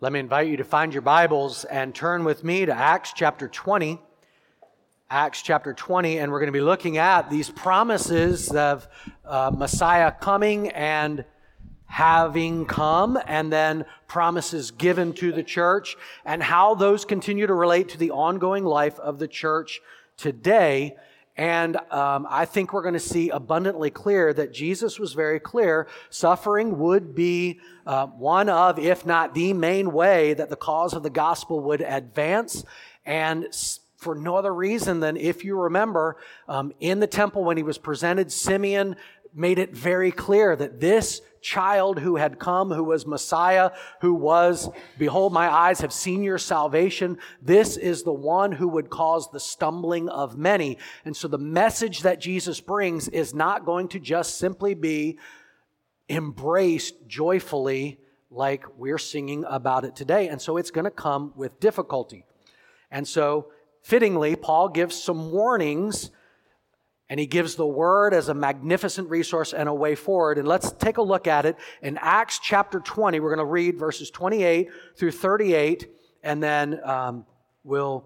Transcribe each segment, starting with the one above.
Let me invite you to find your Bibles and turn with me to Acts chapter 20. Acts chapter 20, and we're going to be looking at these promises of Messiah coming and having come, and then promises given to the church, and how those continue to relate to the ongoing life of the church today. And I think we're going to see abundantly clear that Jesus was very clear. Suffering would be one of, if not the main way, that the cause of the gospel would advance. And for no other reason than, if you remember, in the temple when he was presented, Simeon made it very clear that this child who had come, who was Messiah, who was, behold, my eyes have seen your salvation. This is the one who would cause the stumbling of many. And so the message that Jesus brings is not going to just simply be embraced joyfully like we're singing about it today. And so it's going to come with difficulty. And so fittingly, Paul gives some warnings, and he gives the Word as a magnificent resource and a way forward. And let's take a look at it. In Acts chapter 20, we're going to read verses 28 through 38, and then we'll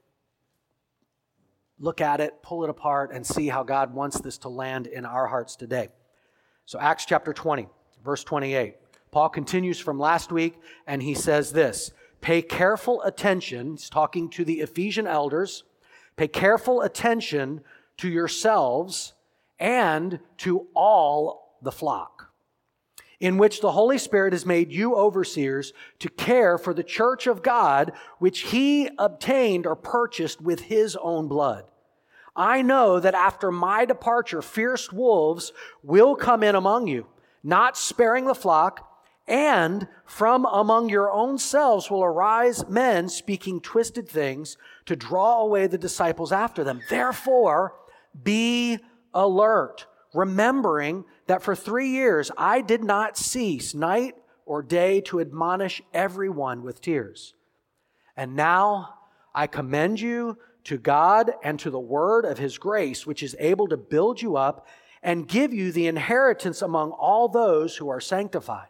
look at it, pull it apart, and see how God wants this to land in our hearts today. So Acts chapter 20, verse 28. Paul continues from last week, and he says this: pay careful attention, he's talking to the Ephesian elders, pay careful attention to yourselves and to all the flock, in which the Holy Spirit has made you overseers to care for the church of God, which he obtained or purchased with his own blood. I know that after my departure, fierce wolves will come in among you, not sparing the flock, and from among your own selves will arise men speaking twisted things to draw away the disciples after them. Therefore, be alert, remembering that for 3 years I did not cease night or day to admonish everyone with tears. And now I commend you to God and to the word of his grace, which is able to build you up and give you the inheritance among all those who are sanctified.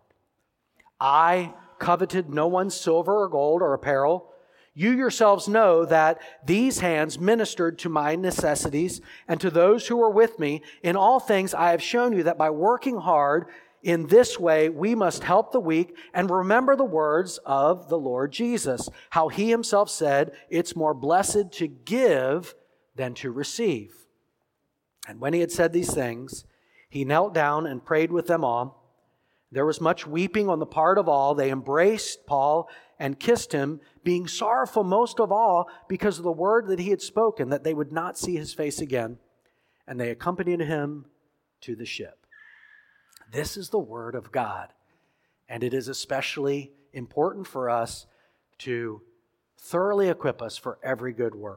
I coveted no one's silver or gold or apparel. You yourselves know that these hands ministered to my necessities and to those who were with me. In all things I have shown you that by working hard in this way we must help the weak, and remember the words of the Lord Jesus, how he himself said, it's more blessed to give than to receive. And when he had said these things, he knelt down and prayed with them all. There was much weeping on the part of all. They embraced Paul and kissed him, being sorrowful most of all because of the word that he had spoken, that they would not see his face again. And they accompanied him to the ship. This is the word of God. And it is especially important for us to thoroughly equip us for every good work.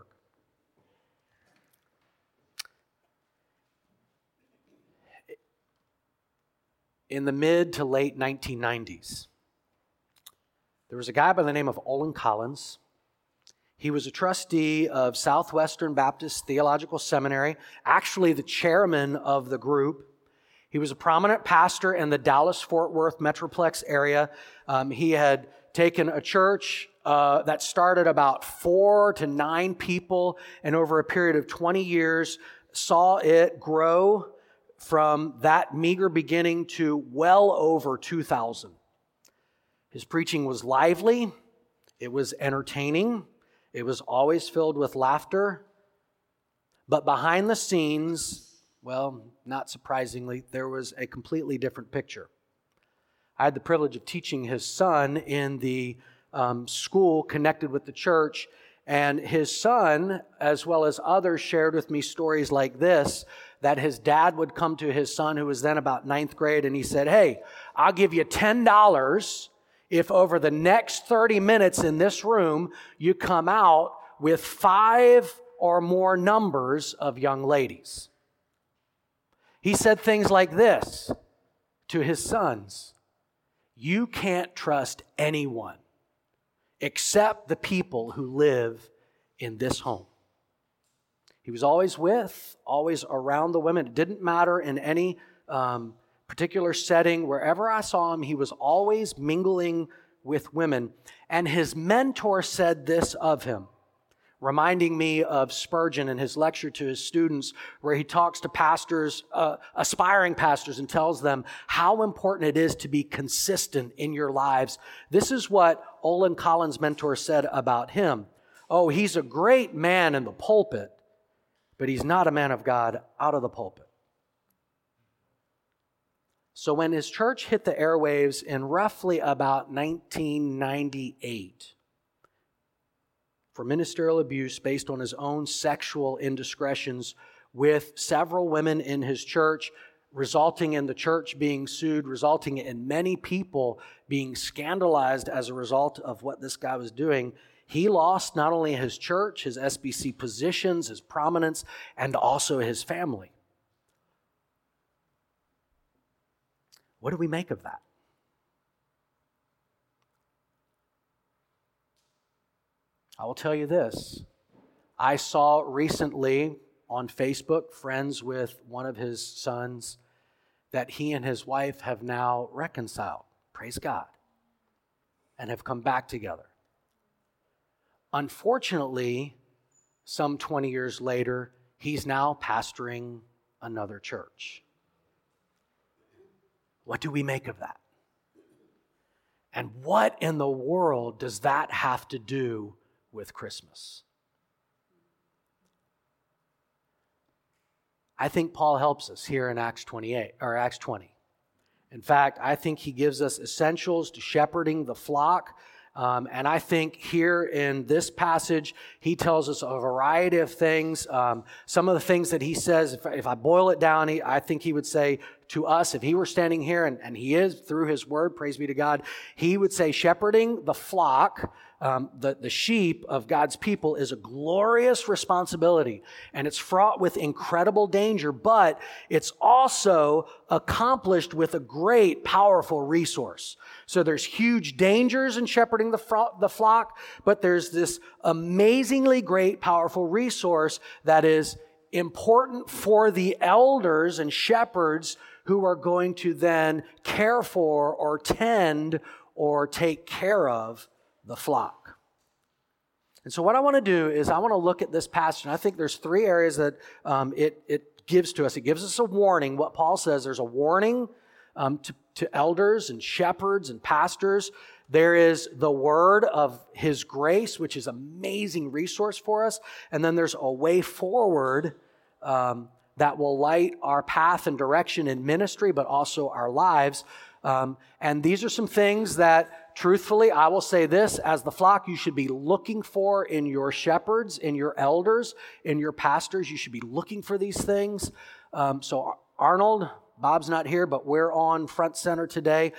In the mid to late 1990s, there was a guy by the name of Olin Collins. He was a trustee of Southwestern Baptist Theological Seminary, actually the chairman of the group. He was a prominent pastor in the Dallas-Fort Worth Metroplex area. He had taken a church that started about 4 to 9 people, and over a period of 20 years saw it grow from that meager beginning to well over 2,000. His preaching was lively, it was entertaining, it was always filled with laughter. But behind the scenes, well, not surprisingly, there was a completely different picture. I had the privilege of teaching his son in the school connected with the church, and his son, as well as others, shared with me stories like this, that his dad would come to his son, who was then about 9th grade, and he said, hey, I'll give you $10 if over the next 30 minutes in this room, you come out with 5 or more numbers of young ladies. He said things like this to his sons: you can't trust anyone except the people who live in this home. He was always always around the women. It didn't matter in any particular setting. Wherever I saw him, he was always mingling with women. And his mentor said this of him, reminding me of Spurgeon in his lecture to his students, where he talks to pastors, aspiring pastors, and tells them how important it is to be consistent in your lives. This is what Olin Collins' mentor said about him. Oh, he's a great man in the pulpit, but he's not a man of God out of the pulpit. So when his church hit the airwaves in roughly about 1998 for ministerial abuse based on his own sexual indiscretions with several women in his church, resulting in the church being sued, resulting in many people being scandalized as a result of what this guy was doing, he lost not only his church, his SBC positions, his prominence, and also his family. What do we make of that? I will tell you this. I saw recently on Facebook, friends with one of his sons, that he and his wife have now reconciled. Praise God. And have come back together. Unfortunately, some 20 years later, he's now pastoring another church. What do we make of that? And what in the world does that have to do with Christmas? I think Paul helps us here in Acts 28 or Acts 20. In fact, I think he gives us essentials to shepherding the flock. And I think here in this passage, he tells us a variety of things. Some of the things that he says, if I boil it down, I think he would say to us, if he were standing here, and he is through his word, praise be to God, he would say shepherding the flock, the sheep of God's people, is a glorious responsibility. And it's fraught with incredible danger, but it's also accomplished with a great, powerful resource. So there's huge dangers in shepherding the flock, but there's this amazingly great, powerful resource that is important for the elders and shepherds who are going to then care for or tend or take care of the flock. And so what I want to do is I want to look at this passage, and I think there's three areas that it gives to us. It gives us a warning. What Paul says, there's a warning to elders and shepherds and pastors. There is the word of his grace, which is an amazing resource for us. And then there's a way forward that will light our path and direction in ministry, but also our lives. And these are some things that, truthfully, I will say this, as the flock, you should be looking for in your shepherds, in your elders, in your pastors. You should be looking for these things. So Arnold, Bob's not here, but we're on front center today.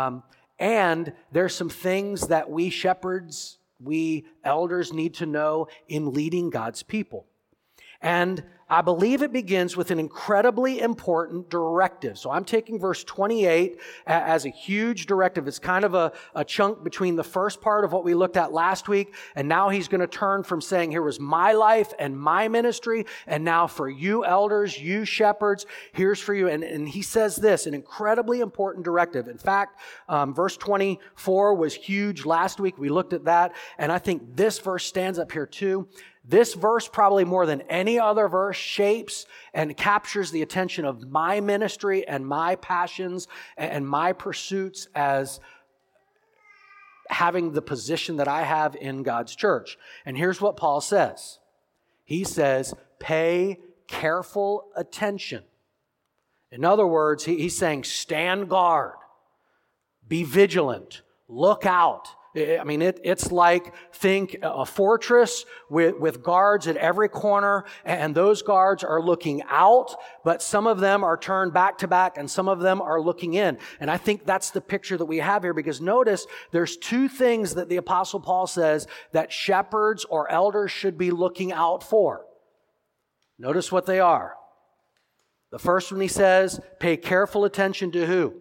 And there's some things that we shepherds, we elders need to know in leading God's people. And I believe it begins with an incredibly important directive. So I'm taking verse 28 as a huge directive. It's kind of a chunk between the first part of what we looked at last week, and now he's going to turn from saying, here was my life and my ministry, and now for you elders, you shepherds, here's for you. And he says this, an incredibly important directive. In fact, verse 24 was huge last week. We looked at that, and I think this verse stands up here too. This verse, probably more than any other verse, shapes and captures the attention of my ministry and my passions and my pursuits as having the position that I have in God's church. And here's what Paul says. He says, pay careful attention. In other words, he's saying, stand guard, be vigilant, look out. I mean, it's like, think a fortress with guards at every corner, and those guards are looking out, but some of them are turned back to back, and some of them are looking in. And I think that's the picture that we have here, because notice there's two things that the Apostle Paul says that shepherds or elders should be looking out for. Notice what they are. The first one he says, pay careful attention to who?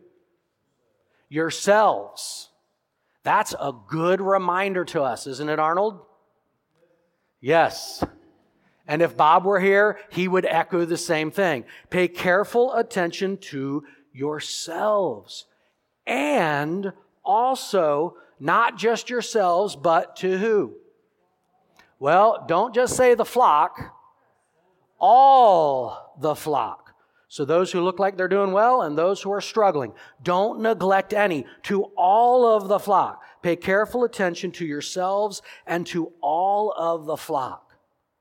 Yourselves. That's a good reminder to us, isn't it, Arnold? Yes. And if Bob were here, he would echo the same thing. Pay careful attention to yourselves. And also, not just yourselves, but to who? Well, don't just say the flock, all the flock. So those who look like they're doing well and those who are struggling. Don't neglect any. To all of the flock. Pay careful attention to yourselves and to all of the flock.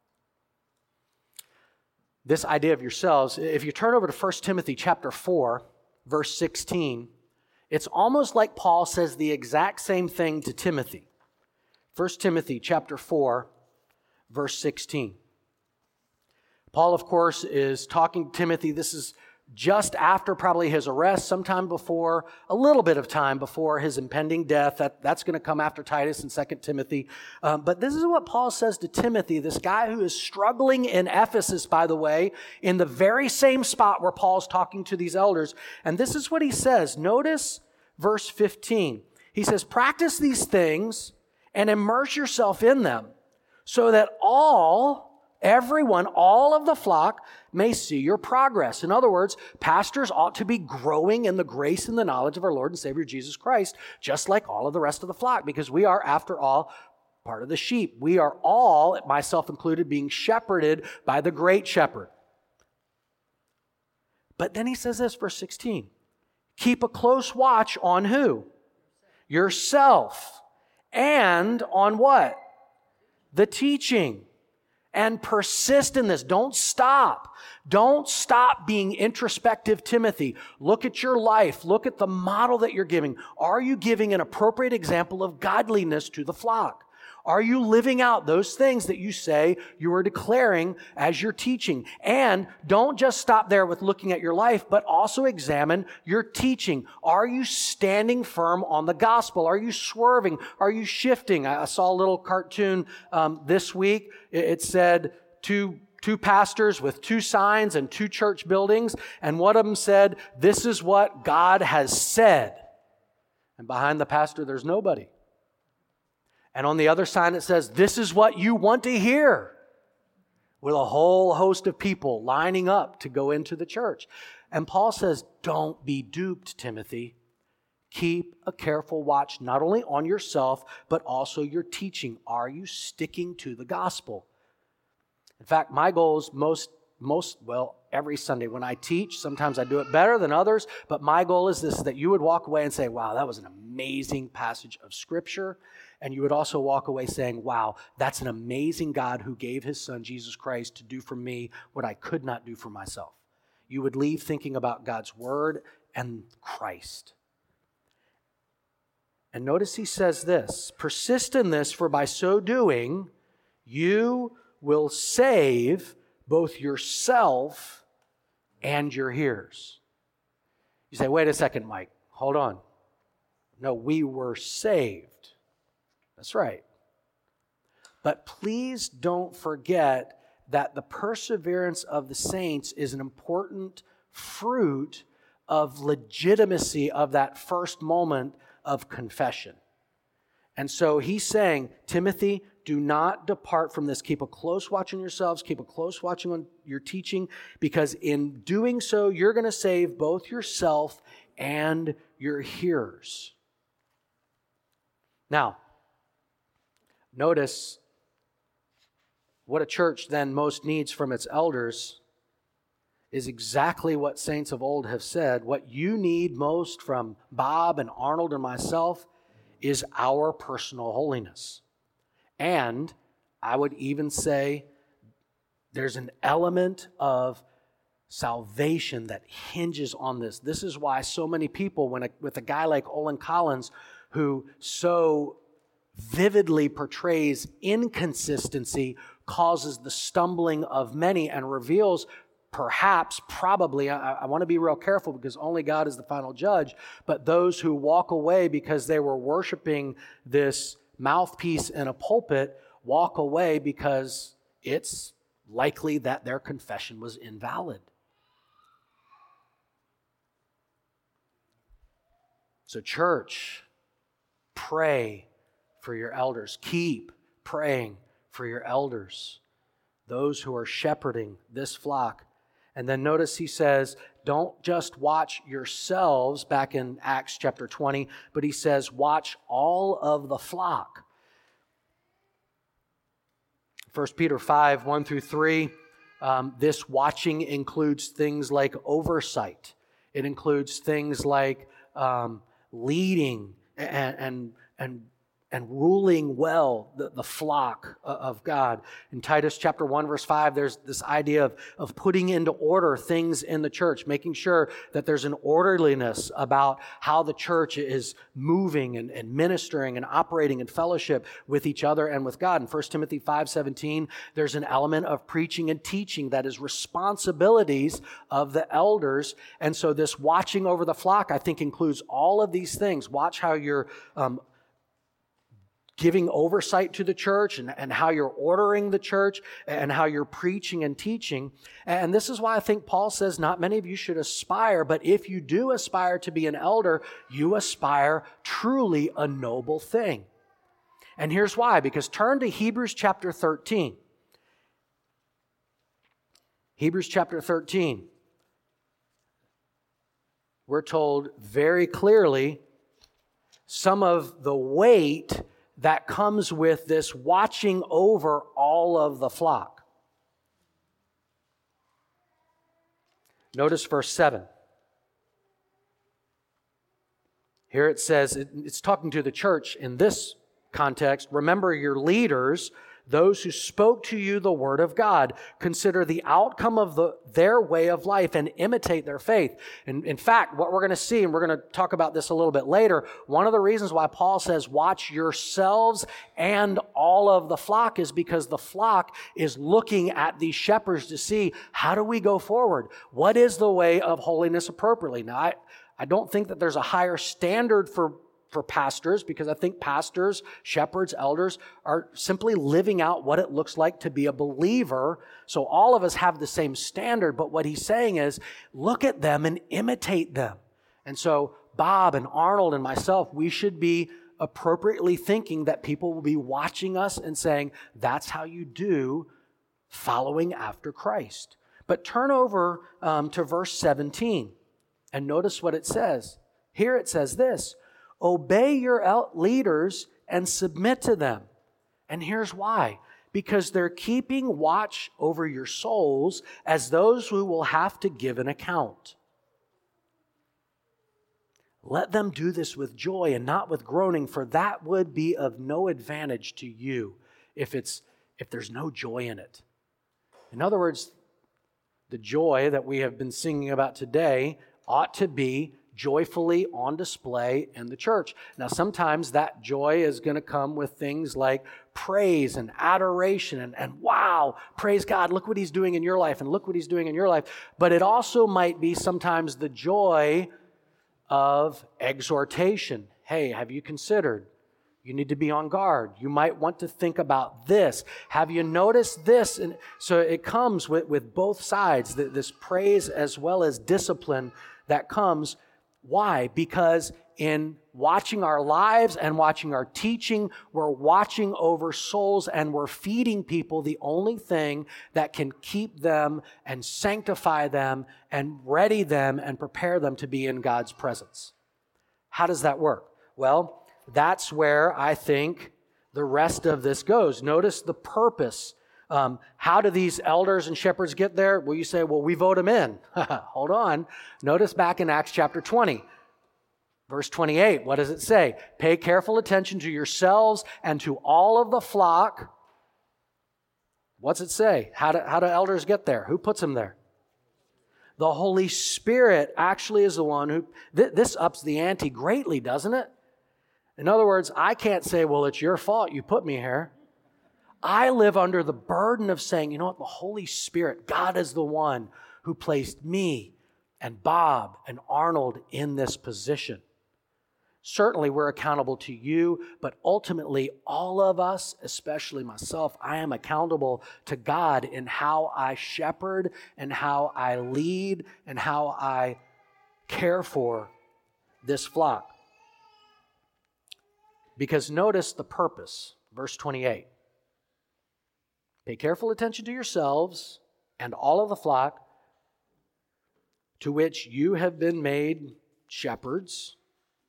This idea of yourselves, if you turn over to 1 Timothy chapter 4, verse 16, it's almost like Paul says the exact same thing to Timothy. 1 Timothy chapter 4, verse 16. Paul, of course, is talking to Timothy. This is just after probably his arrest, sometime before, a little bit of time before his impending death. That's going to come after Titus and 2 Timothy. But this is what Paul says to Timothy, this guy who is struggling in Ephesus, by the way, in the very same spot where Paul's talking to these elders. And this is what he says. Notice verse 15. He says, practice these things and immerse yourself in them so that everyone, all of the flock may see your progress. In other words, pastors ought to be growing in the grace and the knowledge of our Lord and Savior Jesus Christ, just like all of the rest of the flock, because we are, after all, part of the sheep. We are all, myself included, being shepherded by the great shepherd. But then he says this, verse 16, keep a close watch on who? Yourself. And on what? The teaching. And persist in this. Don't stop. Don't stop being introspective, Timothy. Look at your life. Look at the model that you're giving. Are you giving an appropriate example of godliness to the flock? Are you living out those things that you say you are declaring as you're teaching? And don't just stop there with looking at your life, but also examine your teaching. Are you standing firm on the gospel? Are you swerving? Are you shifting? I saw a little cartoon this week. It said two pastors with two signs and two church buildings, and one of them said, "This is what God has said." And behind the pastor, there's nobody. And on the other sign it says, "This is what you want to hear," with a whole host of people lining up to go into the church. And Paul says, don't be duped, Timothy. Keep a careful watch not only on yourself, but also your teaching. Are you sticking to the gospel? In fact, my goal is every Sunday when I teach, sometimes I do it better than others, but my goal is this, that you would walk away and say, wow, that was an amazing passage of Scripture. And you would also walk away saying, wow, that's an amazing God who gave his son, Jesus Christ, to do for me what I could not do for myself. You would leave thinking about God's word and Christ. And notice he says this, persist in this, for by so doing, you will save both yourself and your hearers. You say, wait a second, Mike, hold on. No, we were saved. That's right. But please don't forget that the perseverance of the saints is an important fruit of legitimacy of that first moment of confession. And so he's saying, Timothy, do not depart from this. Keep a close watch on yourselves. Keep a close watch on your teaching, because in doing so, you're going to save both yourself and your hearers. Now, notice what a church then most needs from its elders is exactly what saints of old have said. What you need most from Bob and Arnold and myself is our personal holiness. And I would even say there's an element of salvation that hinges on this. This is why so many people, with a guy like Olin Collins, who so vividly portrays inconsistency, causes the stumbling of many and reveals probably, I want to be real careful because only God is the final judge, but those who walk away because they were worshiping this mouthpiece in a pulpit walk away because it's likely that their confession was invalid. So church, pray for your elders. Keep praying for your elders, those who are shepherding this flock. And then notice he says, don't just watch yourselves back in Acts chapter 20, but he says, watch all of the flock. 1 Peter 5, 1 through 3, this watching includes things like oversight. It includes things like leading and ruling well the flock of God. In Titus chapter 1, verse 5, there's this idea of putting into order things in the church, making sure that there's an orderliness about how the church is moving and ministering and operating in fellowship with each other and with God. In 1 Timothy 5:17, there's an element of preaching and teaching that is responsibilities of the elders. And so this watching over the flock, I think, includes all of these things. Watch how you're giving oversight to the church and how you're ordering the church and how you're preaching and teaching. And this is why I think Paul says not many of you should aspire, but if you do aspire to be an elder, you aspire truly a noble thing. And here's why, because turn to Hebrews chapter 13. Hebrews chapter 13. We're told very clearly some of the weight that comes with this watching over all of the flock. Notice verse 7. Here it says, it's talking to the church in this context. Remember your leaders, those who spoke to you the word of God. Consider the outcome of their way of life and imitate their faith. And in fact, what we're going to see, and we're going to talk about this a little bit later, one of the reasons why Paul says, watch yourselves and all of the flock is because the flock is looking at these shepherds to see, how do we go forward? What is the way of holiness appropriately? Now, I don't think that there's a higher standard for pastors, because I think pastors, shepherds, elders are simply living out what it looks like to be a believer. So all of us have the same standard, but what he's saying is, look at them and imitate them. And so Bob and Arnold and myself, we should be appropriately thinking that people will be watching us and saying, that's how you do following after Christ. But turn over to verse 17 and notice what it says. Here it says this, obey your leaders and submit to them. And here's why. Because they're keeping watch over your souls as those who will have to give an account. Let them do this with joy and not with groaning, for that would be of no advantage to you if there's no joy in it. In other words, the joy that we have been singing about today ought to be joyfully on display in the church. Now, sometimes that joy is going to come with things like praise and adoration and wow, praise God, look what he's doing in your life and look what he's doing in your life. But it also might be sometimes the joy of exhortation. Hey, have you considered? You need to be on guard. You might want to think about this. Have you noticed this? And so it comes with both sides, this praise as well as discipline that comes. Why? Because in watching our lives and watching our teaching, we're watching over souls and we're feeding people the only thing that can keep them and sanctify them and ready them and prepare them to be in God's presence. How does that work? Well, that's where I think the rest of this goes. Notice the purpose. How do these elders and shepherds get there? Well, you say, well, we vote them in. Hold on. Notice back in Acts chapter 20, verse 28. What does it say? Pay careful attention to yourselves and to all of the flock. What's it say? How do elders get there? Who puts them there? The Holy Spirit actually is the one who, this ups the ante greatly, doesn't it? In other words, I can't say, well, it's your fault you put me here. I live under the burden of saying, you know what, the Holy Spirit, God is the one who placed me and Bob and Arnold in this position. Certainly we're accountable to you, but ultimately all of us, especially myself, I am accountable to God in how I shepherd and how I lead and how I care for this flock. Because notice the purpose, verse 28. Pay careful attention to yourselves and all of the flock. to which you have been made shepherds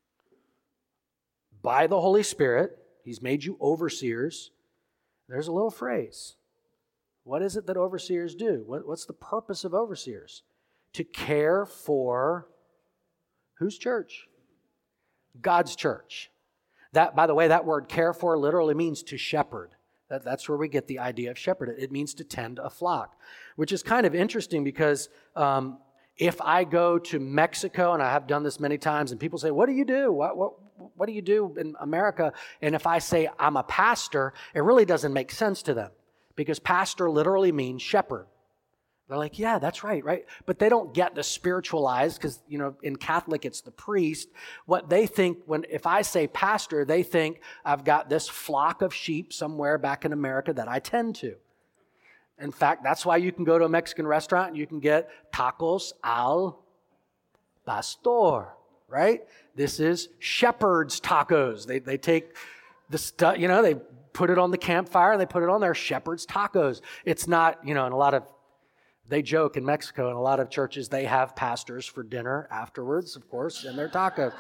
by the Holy Spirit. He's made you overseers. There's a little phrase. What is it that overseers do? What's the purpose of overseers? To care for whose church? God's church. That, by the way, that word care for literally means to shepherd. That's where we get the idea of shepherd. It means to tend a flock, which is kind of interesting because if I go to Mexico, and I have done this many times, and people say, what do you do? What do you do in America? And if I say I'm a pastor, it really doesn't make sense to them because pastor literally means shepherd. They're like, yeah, that's right? But they don't get the spiritualized because, in Catholic, it's the priest. What they think if I say pastor, they think I've got this flock of sheep somewhere back in America that I tend to. In fact, that's why you can go to a Mexican restaurant and you can get tacos al pastor, right? This is shepherd's tacos. They take the stuff, they put it on the campfire, they put it on their shepherd's tacos. It's not, they joke in Mexico, in a lot of churches, they have pastors for dinner afterwards, of course, and their tacos.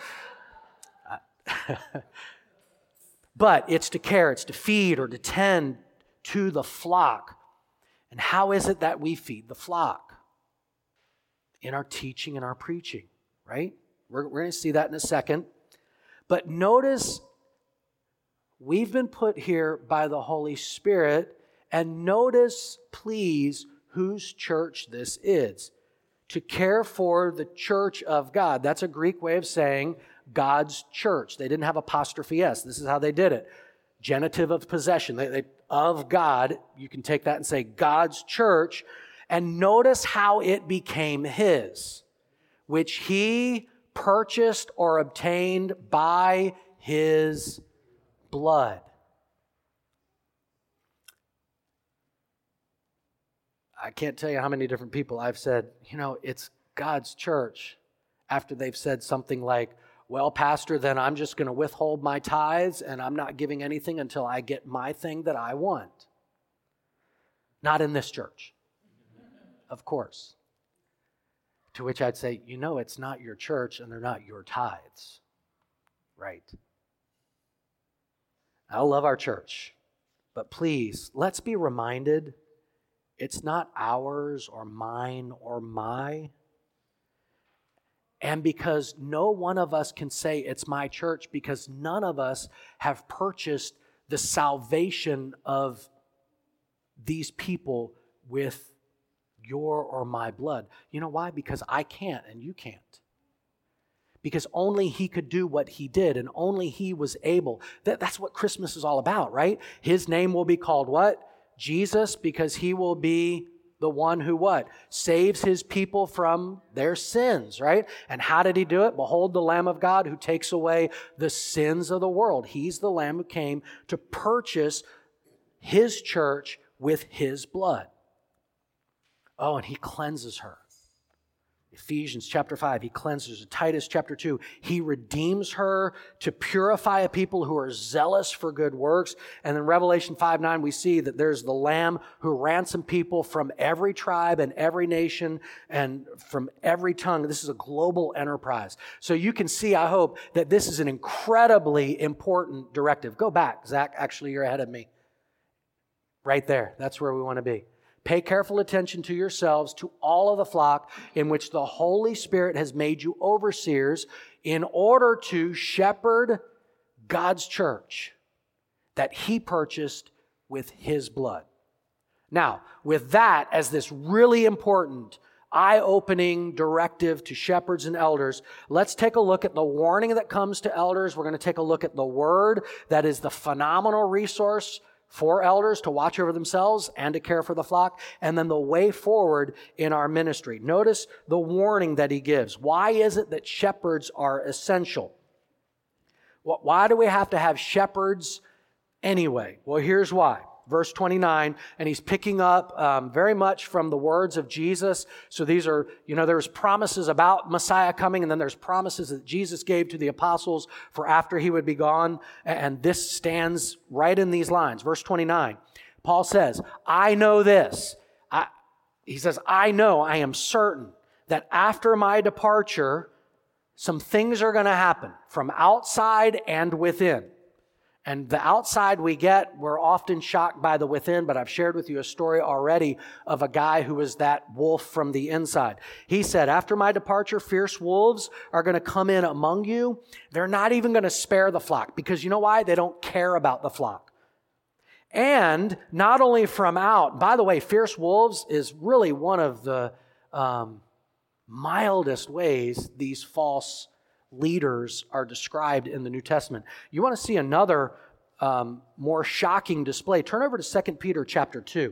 But it's to care, it's to feed or to tend to the flock. And how is it that we feed the flock? In our teaching and our preaching, right? We're going to see that in a second. But notice, we've been put here by the Holy Spirit, and notice, please, whose church this is. To care for the church of God. That's a Greek way of saying God's church. They didn't have apostrophe S. This is how they did it. Genitive of possession. They of God. You can take that and say God's church. And notice how it became His, which He purchased or obtained by His blood. I can't tell you how many different people I've said, it's God's church, after they've said something like, well, Pastor, then I'm just going to withhold my tithes and I'm not giving anything until I get my thing that I want. Not in this church, of course. To which I'd say, it's not your church and they're not your tithes, right? I love our church, but please, let's be reminded it's not ours or mine or my. And because no one of us can say it's my church because none of us have purchased the salvation of these people with your or my blood. You know why? Because I can't and you can't. Because only He could do what He did and only He was able. That's what Christmas is all about, right? His name will be called what? Jesus, because He will be the one who what? Saves His people from their sins, right? And how did He do it? Behold the Lamb of God who takes away the sins of the world. He's the Lamb who came to purchase His church with His blood. Oh, and He cleanses her. Ephesians chapter 5, He cleanses her. Titus chapter 2, He redeems her to purify a people who are zealous for good works. And in Revelation 5:9, we see that there's the Lamb who ransomed people from every tribe and every nation and from every tongue. This is a global enterprise. So you can see, I hope, that this is an incredibly important directive. Go back, Zach. Actually, you're ahead of me. Right there. That's where we want to be. Pay careful attention to yourselves, to all of the flock in which the Holy Spirit has made you overseers in order to shepherd God's church that He purchased with His blood. Now, with that as this really important, eye-opening directive to shepherds and elders, let's take a look at the warning that comes to elders. We're going to take a look at the Word that is the phenomenal resource for elders to watch over themselves and to care for the flock, and then the way forward in our ministry. Notice the warning that he gives. Why is it that shepherds are essential? Why do we have to have shepherds anyway? Well, here's why. Verse 29, and he's picking up very much from the words of Jesus. So these are, there's promises about Messiah coming, and then there's promises that Jesus gave to the apostles for after he would be gone. And this stands right in these lines. Verse 29, Paul says, I know this. He says, I know, I am certain that after my departure, some things are going to happen from outside and within. And the outside we're often shocked by the within, but I've shared with you a story already of a guy who was that wolf from the inside. He said, after my departure, fierce wolves are going to come in among you. They're not even going to spare the flock, because you know why? They don't care about the flock. And not only from out, by the way, fierce wolves is really one of the mildest ways these false leaders are described in the New Testament. You want to see another more shocking display? Turn over to 2 Peter chapter 2.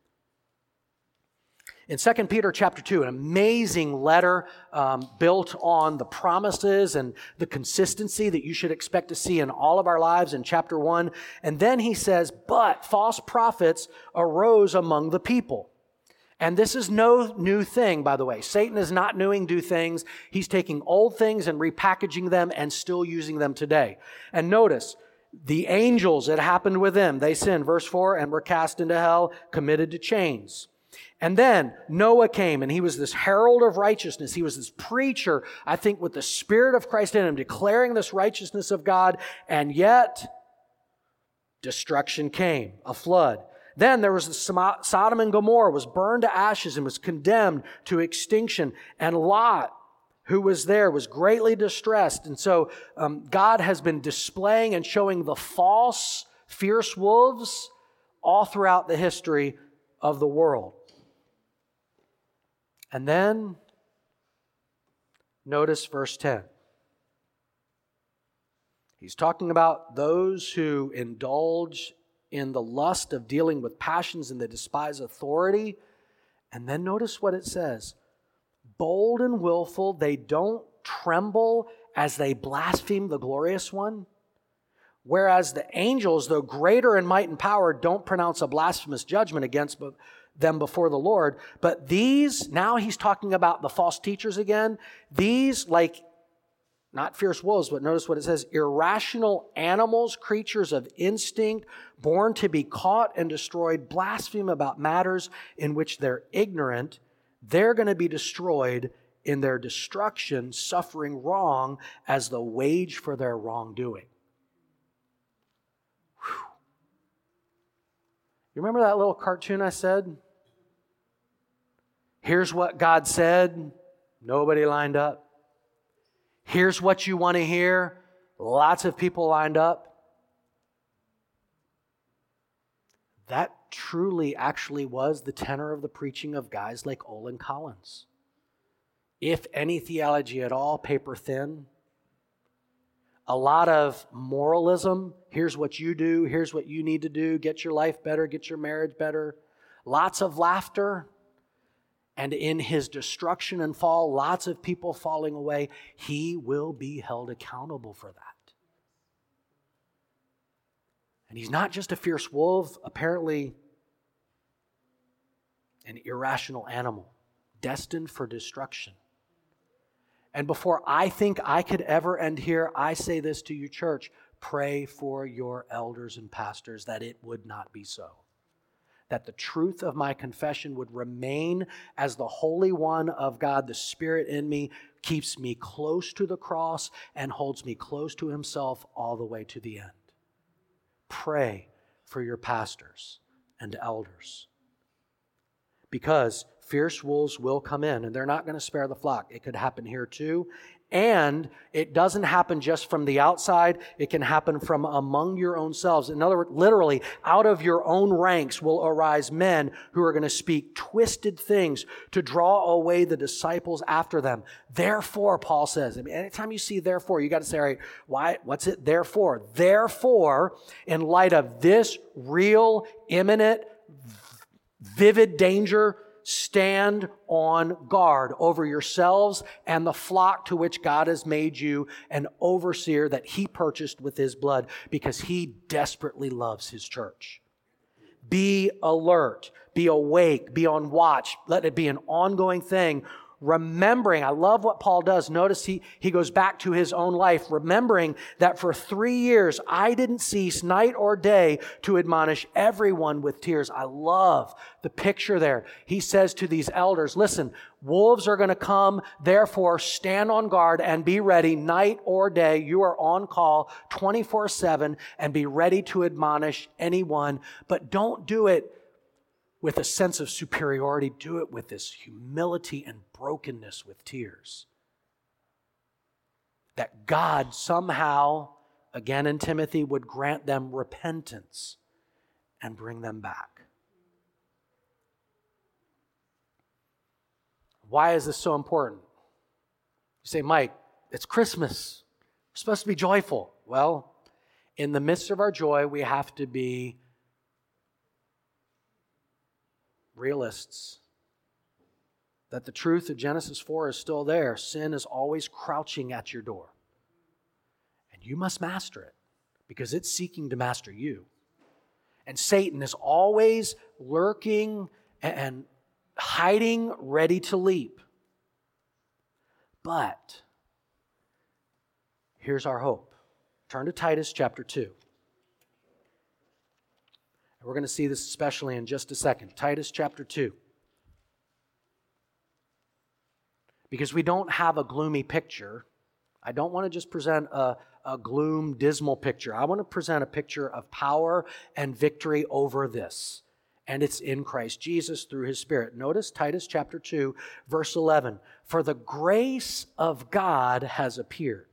In 2 Peter chapter 2, an amazing letter built on the promises and the consistency that you should expect to see in all of our lives in chapter 1. And then he says, but false prophets arose among the people. And this is no new thing, by the way. Satan is not doing new things. He's taking old things and repackaging them and still using them today. And notice, the angels, it happened with them. They sinned, verse 4, and were cast into hell, committed to chains. And then Noah came, and he was this herald of righteousness. He was this preacher, I think, with the Spirit of Christ in him, declaring this righteousness of God. And yet, destruction came, a flood. Then there was Sodom and Gomorrah was burned to ashes and was condemned to extinction. And Lot, who was there, was greatly distressed. And so God has been displaying and showing the false, fierce wolves all throughout the history of the world. And then, notice verse 10. He's talking about those who indulge in the lust of dealing with passions and they despise authority. And then notice what it says. Bold and willful, they don't tremble as they blaspheme the glorious one. Whereas the angels, though greater in might and power, don't pronounce a blasphemous judgment against them before the Lord. But these, now he's talking about the false teachers again. These, like, not fierce wolves, but notice what it says, irrational animals, creatures of instinct, born to be caught and destroyed, blaspheme about matters in which they're ignorant. They're going to be destroyed in their destruction, suffering wrong as the wage for their wrongdoing. Whew. You remember that little cartoon I said? Here's what God said. Nobody lined up. Here's what you want to hear. Lots of people lined up. That truly actually was the tenor of the preaching of guys like Olin Collins. If any theology at all, paper thin. A lot of moralism. Here's what you do. Here's what you need to do. Get your life better. Get your marriage better. Lots of laughter. And in his destruction and fall, lots of people falling away, he will be held accountable for that. And he's not just a fierce wolf, apparently an irrational animal, destined for destruction. And before I think I could ever end here, I say this to you, church, pray for your elders and pastors that it would not be so. That the truth of my confession would remain as the Holy One of God, the Spirit in me, keeps me close to the cross and holds me close to himself all the way to the end. Pray for your pastors and elders. Because fierce wolves will come in and they're not going to spare the flock. It could happen here too. And it doesn't happen just from the outside. It can happen from among your own selves. In other words, literally, out of your own ranks will arise men who are going to speak twisted things to draw away the disciples after them. Therefore, Paul says, I mean, anytime you see therefore, you got to say, all right, why? What's it therefore? Therefore, in light of this real, imminent, vivid danger, stand on guard over yourselves and the flock to which God has made you an overseer that he purchased with his blood because he desperately loves his church. Be alert, be awake, be on watch. Let it be an ongoing thing. remembering. I love what Paul does. Notice he goes back to his own life, remembering that for 3 years I didn't cease night or day to admonish everyone with tears. I love the picture there. He says to these elders, listen, wolves are going to come, therefore stand on guard and be ready night or day. You are on call 24/7 and be ready to admonish anyone, but don't do it with a sense of superiority. Do it with this humility and brokenness with tears. That God somehow, again in Timothy, would grant them repentance and bring them back. Why is this so important? You say, Mike, it's Christmas. We're supposed to be joyful. Well, in the midst of our joy, we have to be realists. That the truth of Genesis 4 is still there. Sin is always crouching at your door. And you must master it because it's seeking to master you. And Satan is always lurking and hiding, ready to leap. But here's our hope. Turn to Titus chapter 2. We're going to see this especially in just a second. Titus chapter 2. Because we don't have a gloomy picture. I don't want to just present a gloom, dismal picture. I want to present a picture of power and victory over this. And it's in Christ Jesus through His Spirit. Notice Titus chapter 2, verse 11. For the grace of God has appeared,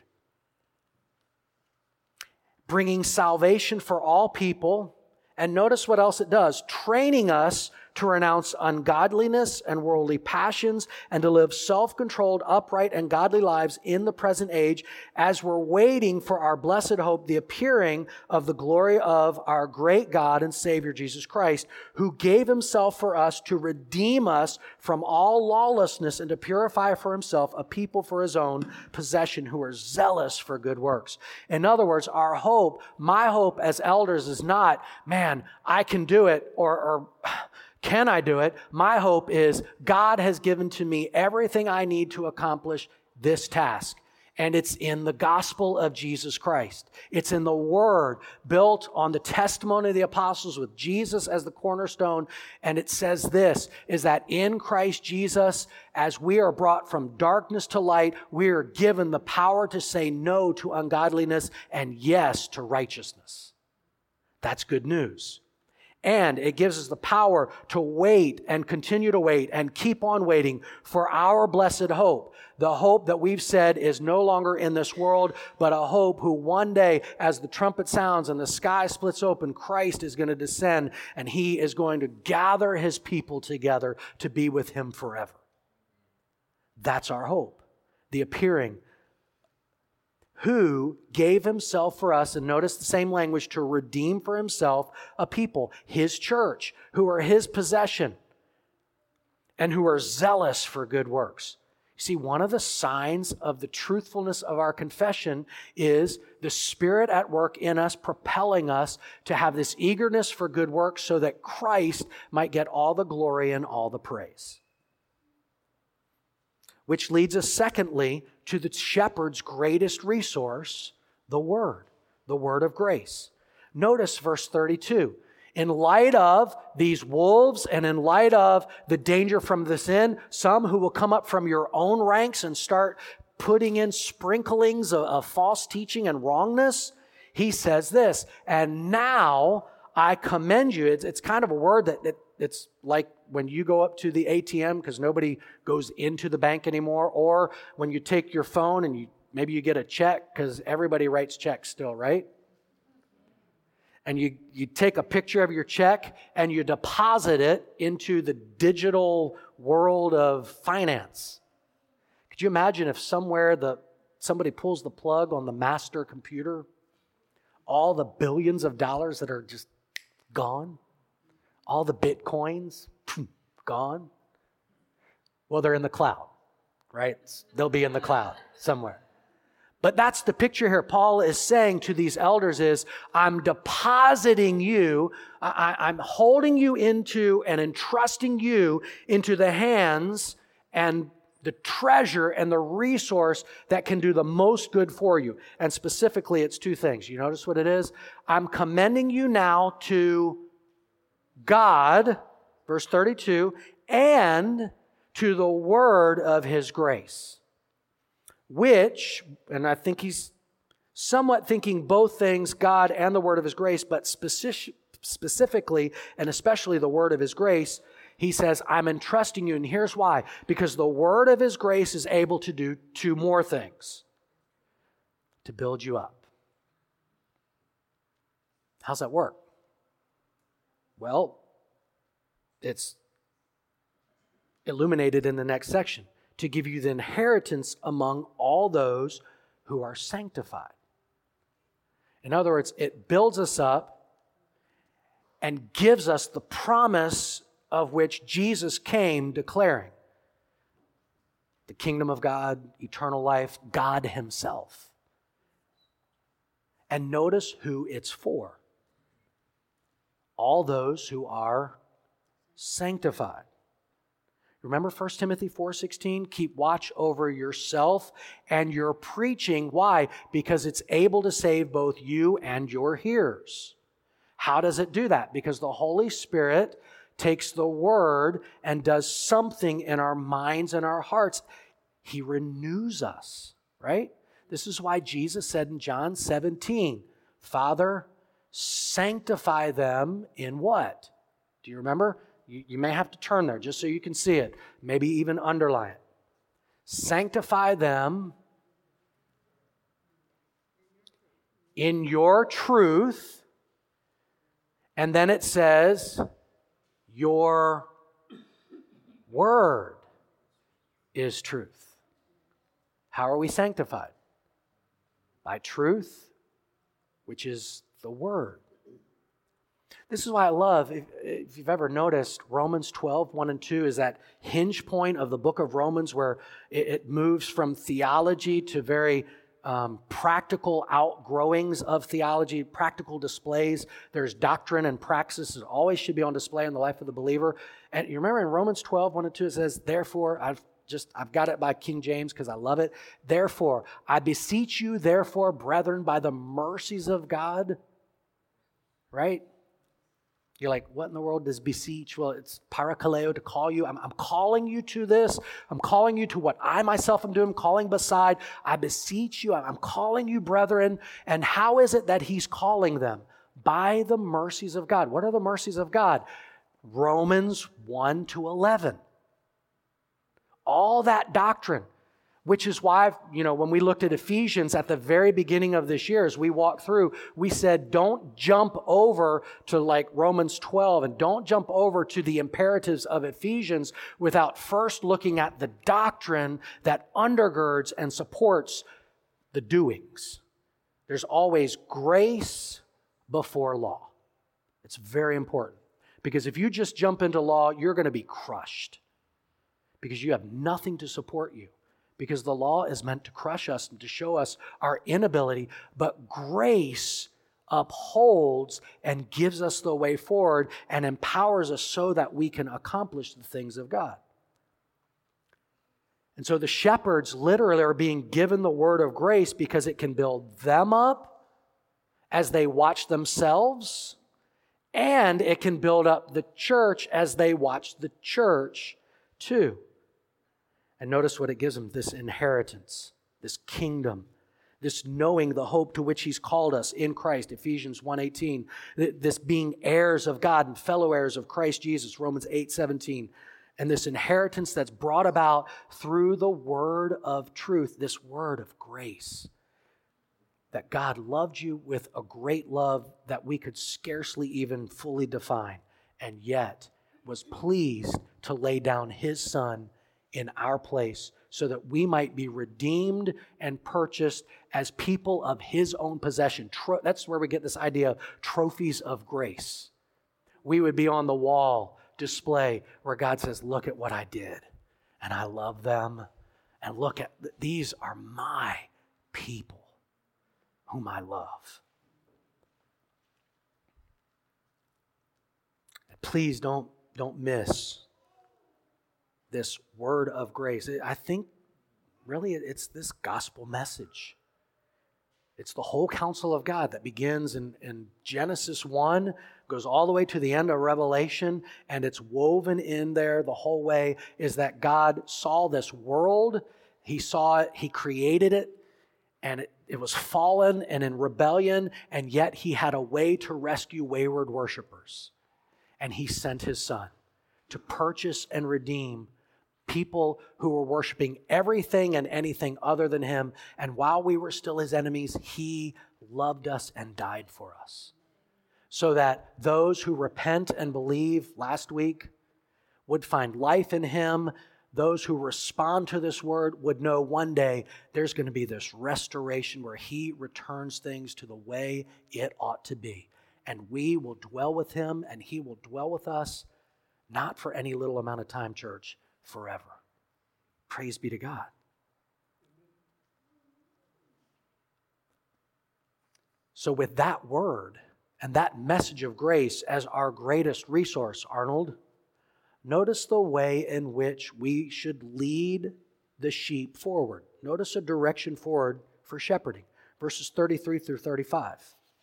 bringing salvation for all people. And notice what else it does. Training us to renounce ungodliness and worldly passions and to live self-controlled, upright, and godly lives in the present age as we're waiting for our blessed hope, the appearing of the glory of our great God and Savior Jesus Christ, who gave Himself for us to redeem us from all lawlessness and to purify for Himself a people for His own possession who are zealous for good works. In other words, our hope, my hope as elders is not, man, I can do it or can I do it? My hope is God has given to me everything I need to accomplish this task. And it's in the gospel of Jesus Christ. It's in the Word built on the testimony of the apostles with Jesus as the cornerstone. And it says this, is that in Christ Jesus, as we are brought from darkness to light, we are given the power to say no to ungodliness and yes to righteousness. That's good news. And it gives us the power to wait and continue to wait and keep on waiting for our blessed hope. The hope that we've said is no longer in this world, but a hope who one day, as the trumpet sounds and the sky splits open, Christ is going to descend and He is going to gather His people together to be with Him forever. That's our hope. The appearing who gave Himself for us, and notice the same language, to redeem for Himself a people, His church, who are His possession, and who are zealous for good works. You see, one of the signs of the truthfulness of our confession is the Spirit at work in us, propelling us to have this eagerness for good works so that Christ might get all the glory and all the praise. Which leads us, secondly, to the shepherd's greatest resource, the Word of grace. Notice verse 32. In light of these wolves and in light of the danger from the sin, some who will come up from your own ranks and start putting in sprinklings of false teaching and wrongness, he says this, and now I commend you. It's kind of a word that it's like when you go up to the ATM because nobody goes into the bank anymore, or when you take your phone and maybe you get a check because everybody writes checks still, right? And you take a picture of your check and you deposit it into the digital world of finance. Could you imagine if somewhere somebody pulls the plug on the master computer, all the billions of dollars that are just gone? All the bitcoins, gone. Well, they're in the cloud, right? They'll be in the cloud somewhere. But that's the picture here. Paul is saying to these elders is, I'm depositing you, I'm holding you into and entrusting you into the hands and the treasure and the resource that can do the most good for you. And specifically, it's two things. You notice what it is? I'm commending you now to God, verse 32, and to the word of His grace, which, and I think he's somewhat thinking both things, God and the word of His grace, but specifically and especially the word of His grace, he says, I'm entrusting you, and here's why. Because the word of His grace is able to do two more things. To build you up. How's that work? Well, it's illuminated in the next section. To give you the inheritance among all those who are sanctified. In other words, it builds us up and gives us the promise of which Jesus came declaring. The kingdom of God, eternal life, God Himself. And notice who it's for. All those who are sanctified. Remember 1 Timothy 4:16? Keep watch over yourself and your preaching. Why? Because it's able to save both you and your hearers. How does it do that? Because the Holy Spirit takes the Word and does something in our minds and our hearts. He renews us, right? This is why Jesus said in John 17, Father, sanctify them in what? Do you remember? You may have to turn there just so you can see it. Maybe even underline it. Sanctify them in your truth. And then it says, your word is truth. How are we sanctified? By truth, which is the word. This is why I love, if you've ever noticed, Romans 12, 1 and 2 is that hinge point of the book of Romans where it moves from theology to very practical outgrowings of theology, practical displays. There's doctrine and praxis that always should be on display in the life of the believer. And you remember in Romans 12, 1 and 2, it says, therefore, I've got it by King James because I love it. Therefore, I beseech you, therefore, brethren, by the mercies of God. Right? You're like, what in the world does beseech? Well, it's parakaleo, to call you. I'm calling you to this. I'm calling you to what I myself am doing. I'm calling beside. I beseech you. I'm calling you, brethren. And how is it that He's calling them? By the mercies of God. What are the mercies of God? Romans 1 to 11. All that doctrine. Which is why, when we looked at Ephesians at the very beginning of this year, as we walked through, we said, don't jump over to like Romans 12 and don't jump over to the imperatives of Ephesians without first looking at the doctrine that undergirds and supports the doings. There's always grace before law. It's very important because if you just jump into law, you're going to be crushed because you have nothing to support you. Because the law is meant to crush us and to show us our inability, but grace upholds and gives us the way forward and empowers us so that we can accomplish the things of God. And so the shepherds literally are being given the word of grace because it can build them up as they watch themselves, and it can build up the church as they watch the church too. And notice what it gives them, this inheritance, this kingdom, this knowing the hope to which He's called us in Christ, Ephesians 1:18, this being heirs of God and fellow heirs of Christ Jesus, Romans 8:17, and this inheritance that's brought about through the word of truth, this word of grace, that God loved you with a great love that we could scarcely even fully define, and yet was pleased to lay down His Son in our place so that we might be redeemed and purchased as people of His own possession. That's where we get this idea of trophies of grace. We would be on the wall display where God says, look at what I did and I love them, and look at, these are my people whom I love. Please don't miss this word of grace. I think really it's this gospel message. It's the whole counsel of God that begins in Genesis 1, goes all the way to the end of Revelation, and it's woven in there the whole way, is that God saw this world, He saw it, He created it, and it was fallen and in rebellion, and yet He had a way to rescue wayward worshipers. And He sent His Son to purchase and redeem people who were worshiping everything and anything other than Him. And while we were still His enemies, He loved us and died for us. So that those who repent and believe last week would find life in Him. Those who respond to this word would know one day there's going to be this restoration where He returns things to the way it ought to be. And we will dwell with Him and He will dwell with us, not for any little amount of time, church, forever. Praise be to God. So with that word and that message of grace as our greatest resource, Arnold, notice the way in which we should lead the sheep forward. Notice a direction forward for shepherding. Verses 33 through 35.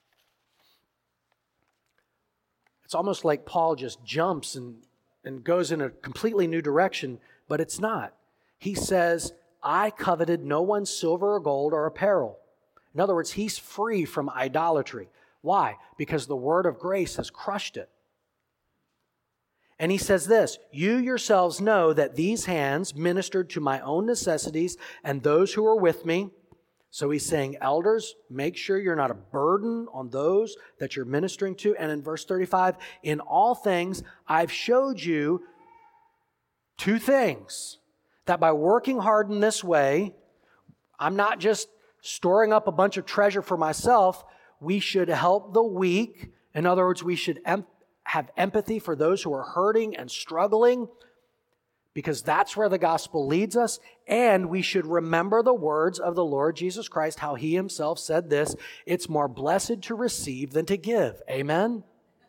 It's almost like Paul just jumps and goes in a completely new direction, but it's not. He says, I coveted no one's silver or gold or apparel. In other words, he's free from idolatry. Why? Because the word of grace has crushed it. And he says this, you yourselves know that these hands ministered to my own necessities and those who were with me. So he's saying, elders, make sure you're not a burden on those that you're ministering to. And in verse 35, in all things, I've showed you two things. That by working hard in this way, I'm not just storing up a bunch of treasure for myself. We should help the weak. In other words, we should have empathy for those who are hurting and struggling, because that's where the gospel leads us. And we should remember the words of the Lord Jesus Christ, how He Himself said this, it's more blessed to receive than to give. Amen?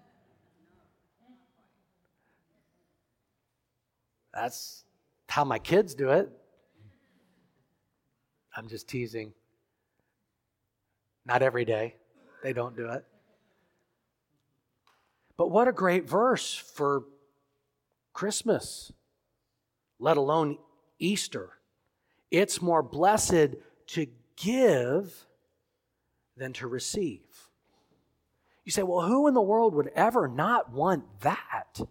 That's how my kids do it. I'm just teasing. Not every day. They don't do it. But what a great verse for Christmas, let alone Easter. It's more blessed to give than to receive. You say, well, who in the world would ever not want that?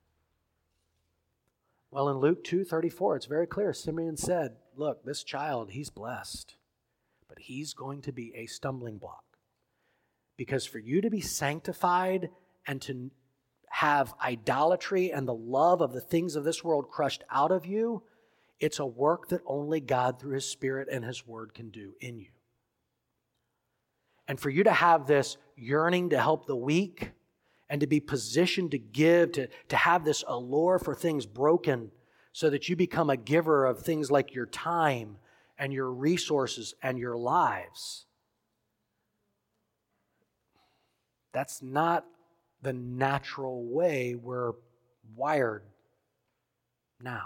Well, in Luke 2:34, it's very clear. Simeon said, look, this child, he's blessed, but he's going to be a stumbling block. Because for you to be sanctified and to have idolatry and the love of the things of this world crushed out of you, it's a work that only God through His Spirit and His Word can do in you. And for you to have this yearning to help the weak and to be positioned to give, to have this allure for things broken so that you become a giver of things like your time and your resources and your lives, that's not the natural way we're wired now.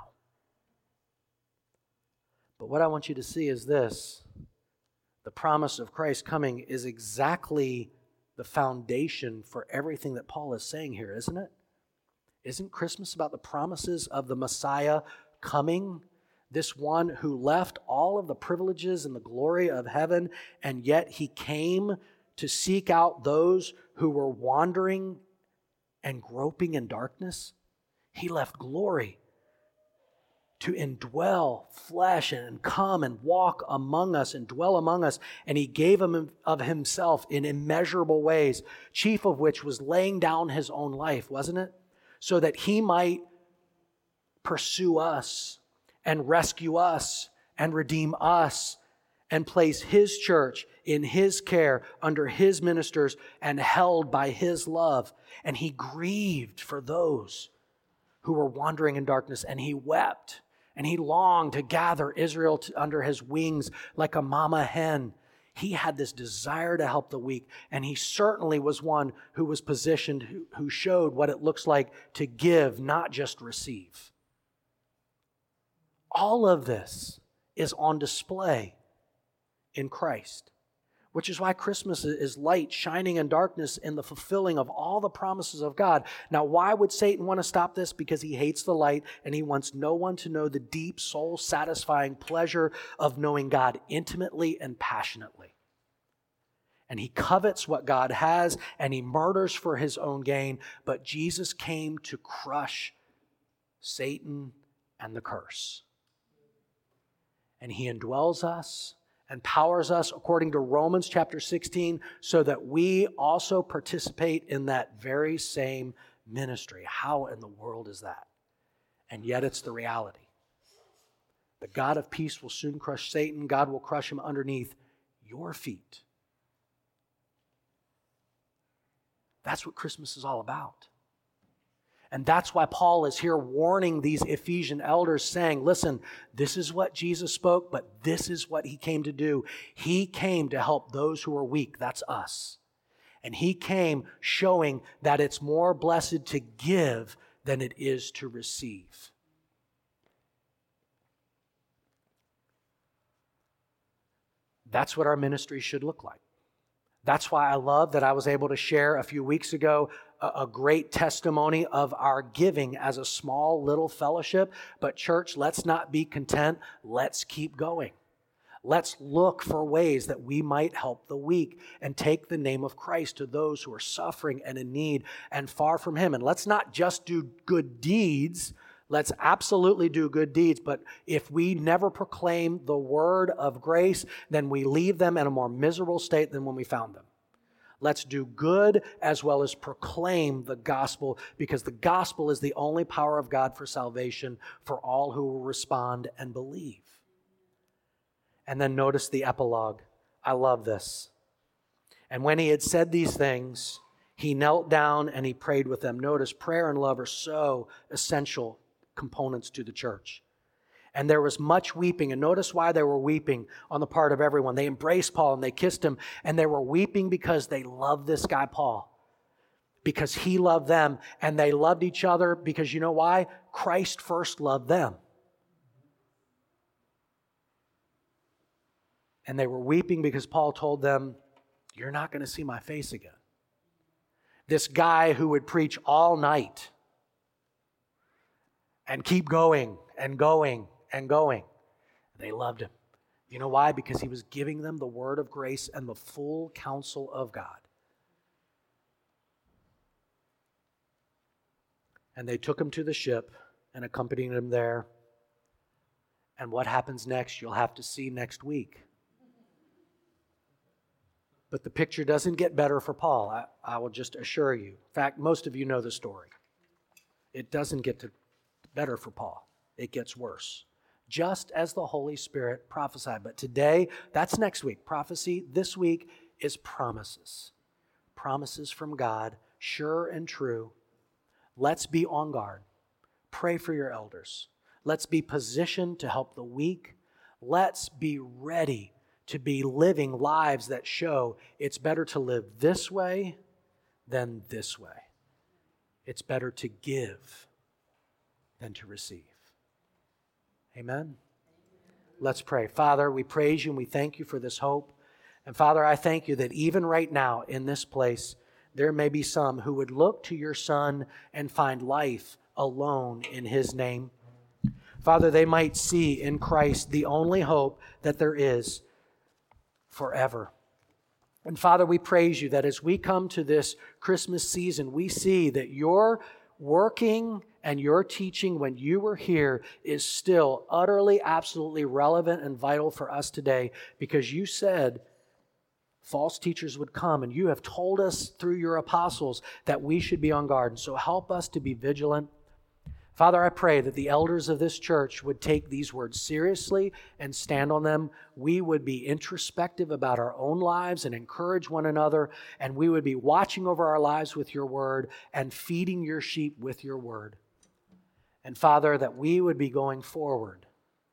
But what I want you to see is this. The promise of Christ coming is exactly the foundation for everything that Paul is saying here, isn't it? Isn't Christmas about the promises of the Messiah coming? This one who left all of the privileges and the glory of heaven, and yet He came to seek out those who were wandering and groping in darkness. He left glory to indwell flesh and come and walk among us and dwell among us. And He gave of Himself in immeasurable ways, chief of which was laying down His own life, wasn't it? So that He might pursue us and rescue us and redeem us and place His church in His care, under His ministers, and held by His love. And He grieved for those who were wandering in darkness, and He wept, and He longed to gather Israel under His wings like a mama hen. He had this desire to help the weak, and He certainly was one who was positioned, who showed what it looks like to give, not just receive. All of this is on display in Christ, which is why Christmas is light shining in darkness in the fulfilling of all the promises of God. Now, why would Satan want to stop this? Because he hates the light and he wants no one to know the deep, soul-satisfying pleasure of knowing God intimately and passionately. And he covets what God has and he murders for his own gain. But Jesus came to crush Satan and the curse. And he indwells us, empowers us according to Romans chapter 16, so that we also participate in that very same ministry. How in the world is that? And yet it's the reality. The God of peace will soon crush Satan. God will crush him underneath your feet. That's what Christmas is all about. And that's why Paul is here warning these Ephesian elders, saying, listen, this is what Jesus spoke, but this is what he came to do. He came to help those who are weak. That's us. And he came showing that it's more blessed to give than it is to receive. That's what our ministry should look like. That's why I love that I was able to share a few weeks ago a great testimony of our giving as a small little fellowship. But church, let's not be content. Let's keep going. Let's look for ways that we might help the weak and take the name of Christ to those who are suffering and in need and far from him. And let's not just do good deeds. Let's absolutely do good deeds, but if we never proclaim the word of grace, then we leave them in a more miserable state than when we found them. Let's do good as well as proclaim the gospel, because the gospel is the only power of God for salvation for all who will respond and believe. And then notice the epilogue. I love this. And when he had said these things, he knelt down and he prayed with them. Notice prayer and love are so essential components to the church. And there was much weeping. And notice why they were weeping on the part of everyone. They embraced Paul and they kissed him. And they were weeping because they loved this guy, Paul. Because he loved them. And they loved each other because you know why? Christ first loved them. And they were weeping because Paul told them, you're not going to see my face again. This guy who would preach all night and keep going and going and going. They loved him. You know why? Because he was giving them the word of grace and the full counsel of God. And they took him to the ship and accompanied him there. And what happens next, you'll have to see next week. But the picture doesn't get better for Paul, I will just assure you. In fact, most of you know the story. It doesn't get better for Paul. It gets worse. Just as the Holy Spirit prophesied. But today, that's next week. Prophecy this week is promises. Promises from God, sure and true. Let's be on guard. Pray for your elders. Let's be positioned to help the weak. Let's be ready to be living lives that show it's better to live this way than this way. It's better to give than to receive. Amen? Let's pray. Father, we praise you and we thank you for this hope. And Father, I thank you that even right now in this place, there may be some who would look to your Son and find life alone in his name. Father, they might see in Christ the only hope that there is forever. And Father, we praise you that as we come to this Christmas season, we see that your working and your teaching when you were here is still utterly, absolutely relevant and vital for us today, because you said false teachers would come, and you have told us through your apostles that we should be on guard. And so help us to be vigilant. Father, I pray that the elders of this church would take these words seriously and stand on them. We would be introspective about our own lives and encourage one another, and we would be watching over our lives with your word and feeding your sheep with your word. And Father, that we would be going forward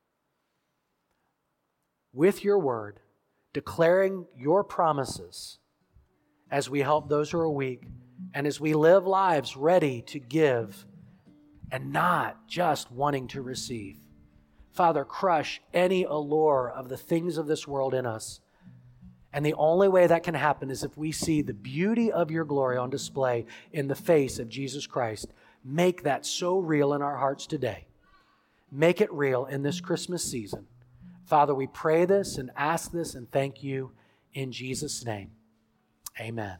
with your word, declaring your promises as we help those who are weak and as we live lives ready to give and not just wanting to receive. Father, crush any allure of the things of this world in us. And the only way that can happen is if we see the beauty of your glory on display in the face of Jesus Christ. Make that so real in our hearts today. Make it real in this Christmas season. Father, we pray this and ask this and thank you in Jesus' name. Amen.